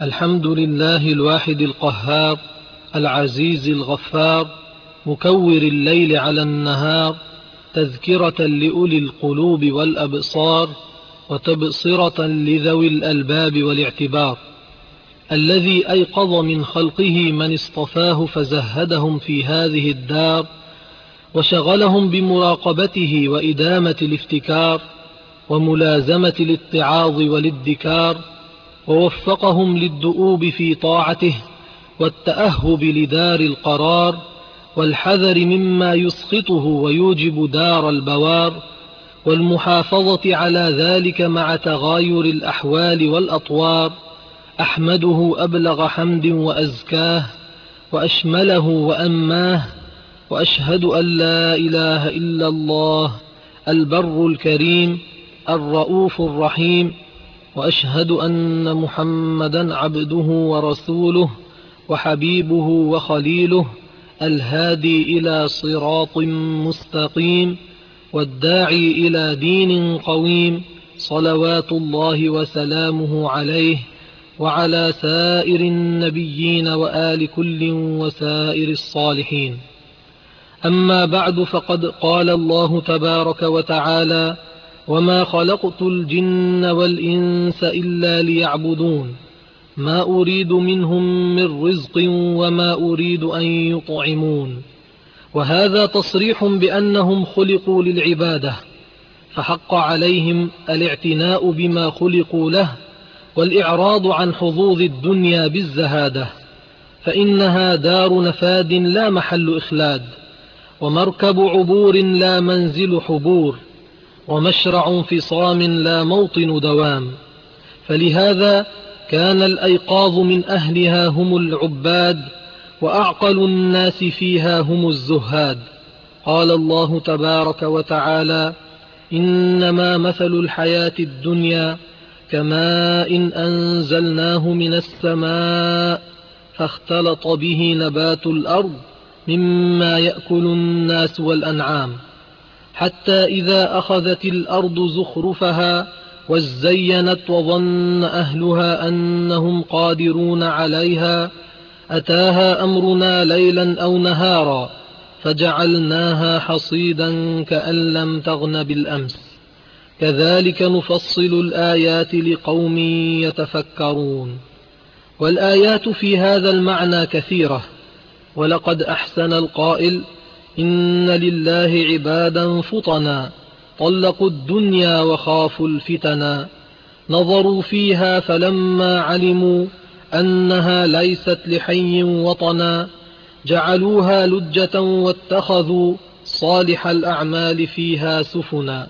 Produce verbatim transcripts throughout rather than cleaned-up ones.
الحمد لله الواحد القهار العزيز الغفار، مكور الليل على النهار، تذكرة لأولي القلوب والأبصار، وتبصرة لذوي الألباب والاعتبار، الذي أيقظ من خلقه من اصطفاه فزهدهم في هذه الدار، وشغلهم بمراقبته وإدامة الافتكار وملازمة الاتعاظ والادكار، ووفقهم للدؤوب في طاعته والتأهب لدار القرار، والحذر مما يسخطه ويوجب دار البوار، والمحافظة على ذلك مع تغاير الأحوال والأطوار. أحمده أبلغ حمد وأزكاه، وأشمله وأماه، وأشهد أن لا إله إلا الله البر الكريم الرؤوف الرحيم، وأشهد أن محمدا عبده ورسوله وحبيبه وخليله، الهادي إلى صراط مستقيم والداعي إلى دين قويم، صلوات الله وسلامه عليه وعلى سائر النبيين وآل كل وسائر الصالحين. أما بعد، فقد قال الله تبارك وتعالى: وما خلقت الجن والإنس إلا ليعبدون ما أريد منهم من رزق وما أريد أن يطعمون. وهذا تصريح بأنهم خلقوا للعبادة، فحق عليهم الاعتناء بما خلقوا له، والإعراض عن حظوظ الدنيا بالزهادة، فإنها دار نفاد لا محل إخلاد، ومركب عبور لا منزل حبور، ومشرع انفصام لا موطن دوام. فلهذا كان الأيقاظ من أهلها هم العباد، وأعقل الناس فيها هم الزهاد. قال الله تبارك وتعالى: إنما مثل الحياة الدنيا كماء أنزلناه من السماء فاختلط به نبات الأرض مما يأكل الناس والأنعام، حتى إذا أخذت الأرض زخرفها وزينت وظن أهلها أنهم قادرون عليها أتاها أمرنا ليلا أو نهارا فجعلناها حصيدا كأن لم تغن بالأمس، كذلك نفصل الآيات لقوم يتفكرون. والآيات في هذا المعنى كثيرة، ولقد أحسن القائل: إن لله عبادا فطنا طلقوا الدنيا وخافوا الفتنا، نظروا فيها فلما علموا أنها ليست لحي وطنا جعلوها لجة واتخذوا صالح الأعمال فيها سفنا.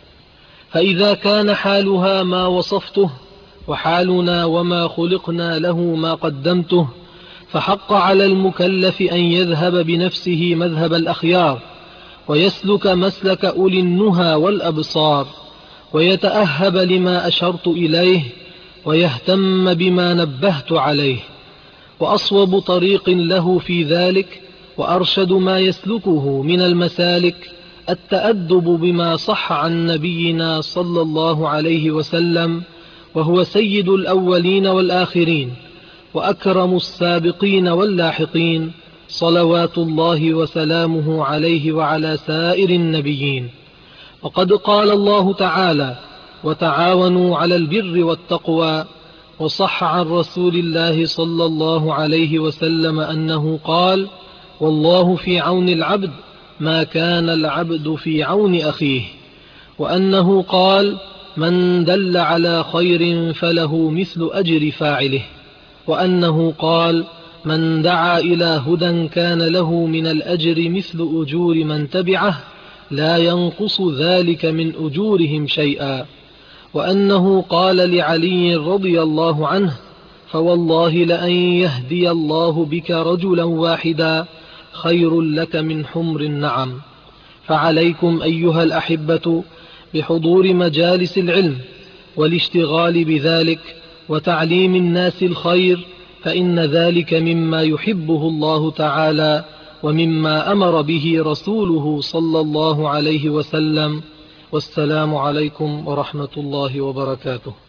فإذا كان حالها ما وصفته، وحالنا وما خلقنا له ما قدمته، فحق على المكلف أن يذهب بنفسه مذهب الأخيار، ويسلك مسلك أولي النهى والأبصار، ويتأهب لما أشرت إليه، ويهتم بما نبهت عليه. وأصوب طريق له في ذلك وأرشد ما يسلكه من المسالك التأدب بما صح عن نبينا صلى الله عليه وسلم، وهو سيد الأولين والآخرين وأكرم السابقين واللاحقين، صلوات الله وسلامه عليه وعلى سائر النبيين. وقد قال الله تعالى: وتعاونوا على البر والتقوى. وصح عن رسول الله صلى الله عليه وسلم أنه قال: والله في عون العبد ما كان العبد في عون أخيه. وأنه قال: من دل على خير فله مثل أجر فاعله. وأنه قال: من دعا إلى هدى كان له من الأجر مثل أجور من تبعه لا ينقص ذلك من أجورهم شيئا. وأنه قال لعلي رضي الله عنه: فوالله لأن يهدي الله بك رجلا واحدا خير لك من حمر النعم. فعليكم أيها الأحبة بحضور مجالس العلم والاشتغال بذلك وتعليم الناس الخير، فإن ذلك مما يحبه الله تعالى ومما أمر به رسوله صلى الله عليه وسلم. والسلام عليكم ورحمة الله وبركاته.